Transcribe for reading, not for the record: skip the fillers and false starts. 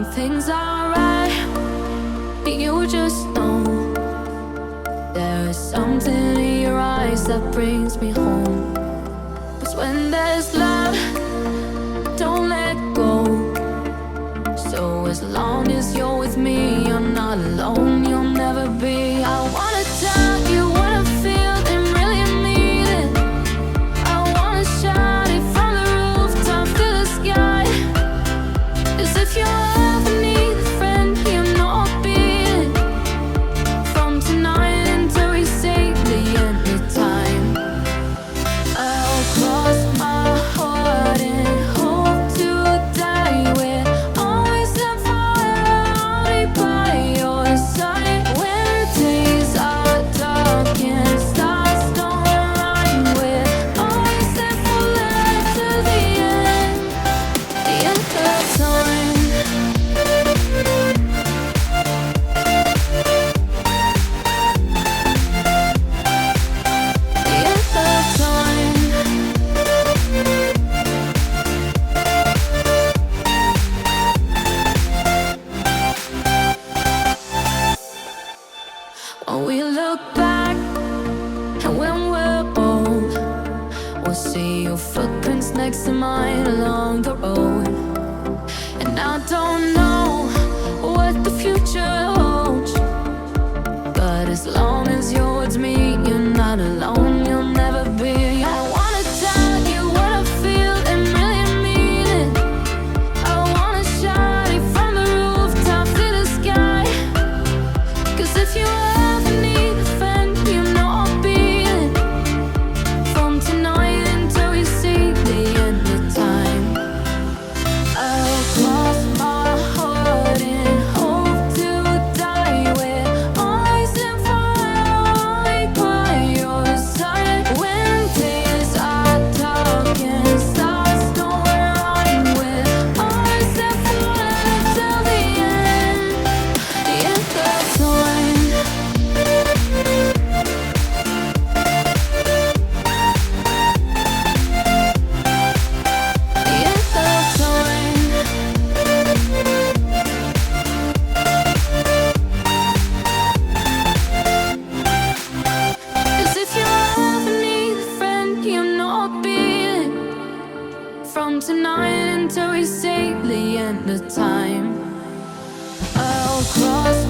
things are right. You just know there's something in your eyes that brings me home. 'Cause when there's love, don't let go. So as long as you're with me, you're not alone, you'll never be. I wanna tell you what I feel and really mean it. I wanna shout it from the rooftop to the sky. 'Cause if you ever need a friend, you know I'll be it. From tonight until we say the end of time, I'll cross my heart and hope to die with. Always and forever, I'll be by your side. When days are dark and stars don't align with. Always and forever to the end of time. When we look back and when we're old, we'll see your footprints next to mine along the road. And I don't know what the future holds, but as long as you're with me, you're not alone, you'll never be. I wanna tell you what I feel and really mean it. I wanna shout it from the rooftop to the sky. 'Cause if you ever need a friend, you know I'll be it. From tonight until we see the end of time, I'll cross my heart and hope to die with. Always and forever, I'll be by your side. When days are dark and stars don't align with. Always and forever till the end of time. Cause if you ever need a friend, you know I'll be it. From tonight until we say the end of time, I'll cross